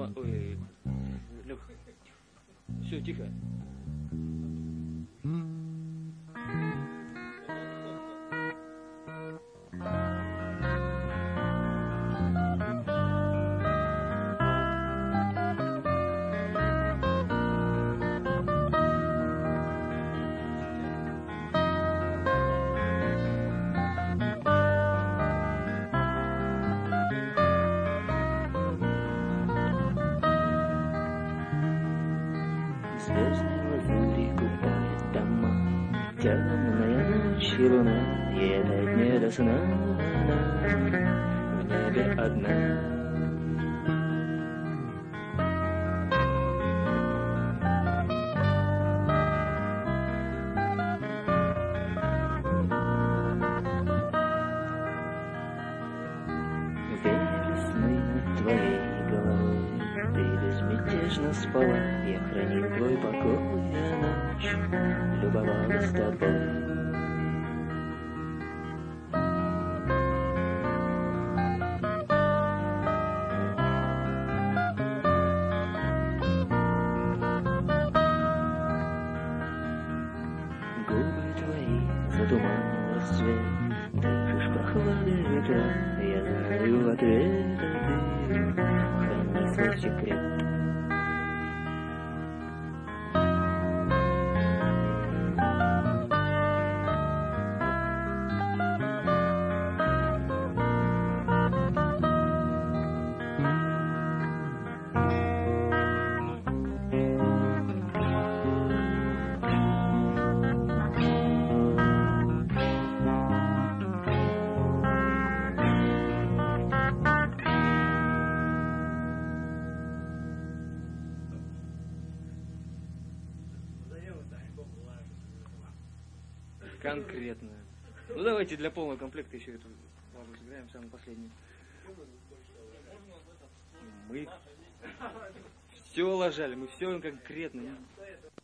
Лева, ой, Лех, все, тихо. Звездной лазури гуляет дома, темная ночь и луна, ей опять не до сна, она в небе одна. Весны над твоей головой ты безмятежно спала, я хранил твой покой, а ночь любовалась тобой. Губы твои затуманил рассвет, дышишь прохладой ветра, я знаю в ответ, а ты храни свой секрет. Конкретно. Ну давайте для полного комплекта еще эту ладу сыграем, самый последний. Мы все лажали, мы все конкретно.